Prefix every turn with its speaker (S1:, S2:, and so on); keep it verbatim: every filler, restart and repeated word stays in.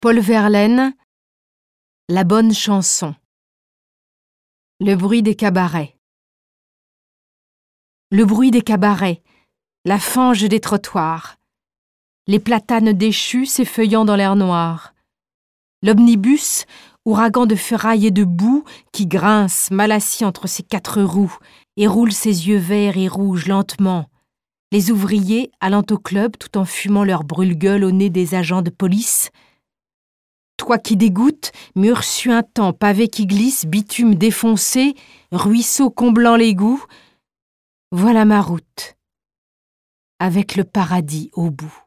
S1: Paul Verlaine, La bonne chanson. Le bruit des cabarets. Le bruit des cabarets, la fange des trottoirs, les platanes déchus s'effeuillant dans l'air noir, l'omnibus, ouragan de ferraille et de boue, qui grince mal assis entre ses quatre roues et roule ses yeux verts et rouges lentement, les ouvriers allant au club tout en fumant leur brûle-gueule au nez des agents de police. Toit qui dégoûte, mur suintant, pavé qui glisse, bitume défoncé, ruisseau comblant l'égout, voilà ma route, avec le paradis au bout.